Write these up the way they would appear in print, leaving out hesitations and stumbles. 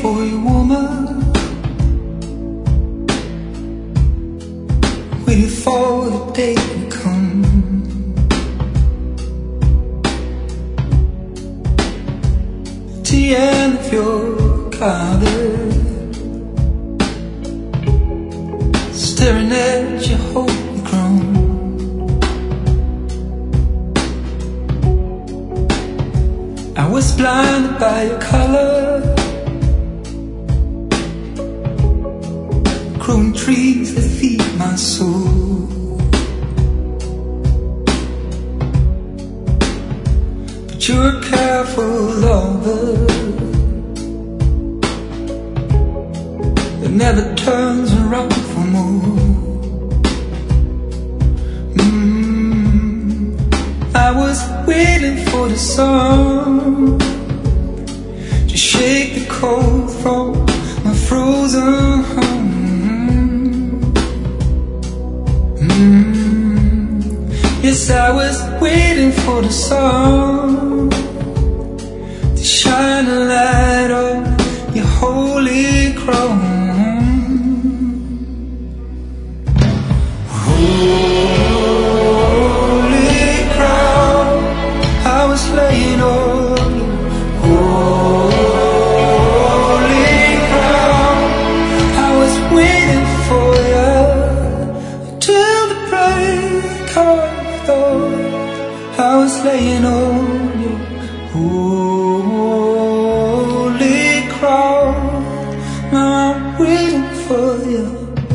for you, woman, waiting for the day to come. To the end of your college, staring at your holy grown. I was blinded by your color, growing trees that feed my soul. But you're a careful lover that never turns around for more. I was waiting for the sun to shake the cold from my frozen home. Yes, I was waiting for the sun to shine a light on your holy crown. Laying on you, holy crown. I was waiting for you till the break of dawn. I was laying on you, holy crown. Now I'm waiting for you.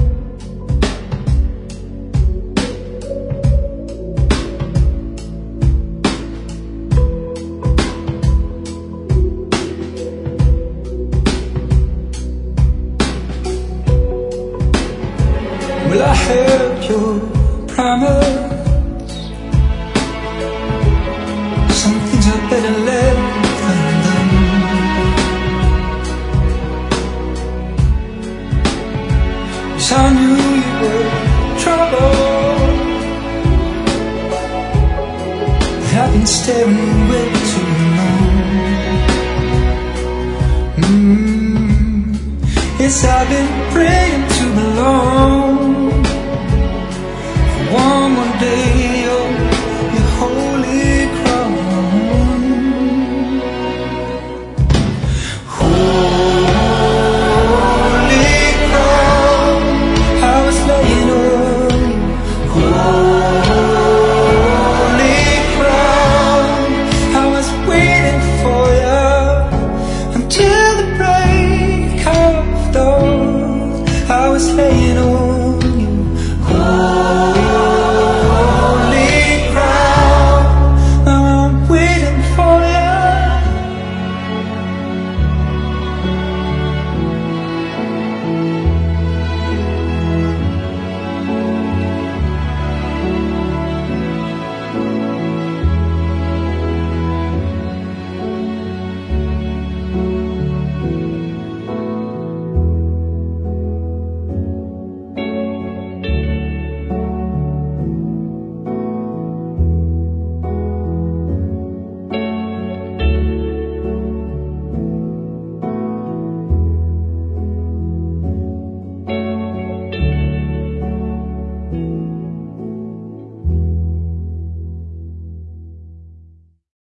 Well, I heard your promise. Some things are better left undone. Yes, I knew you were trouble. I've been staring way too long. Yes, I've been praying to belong.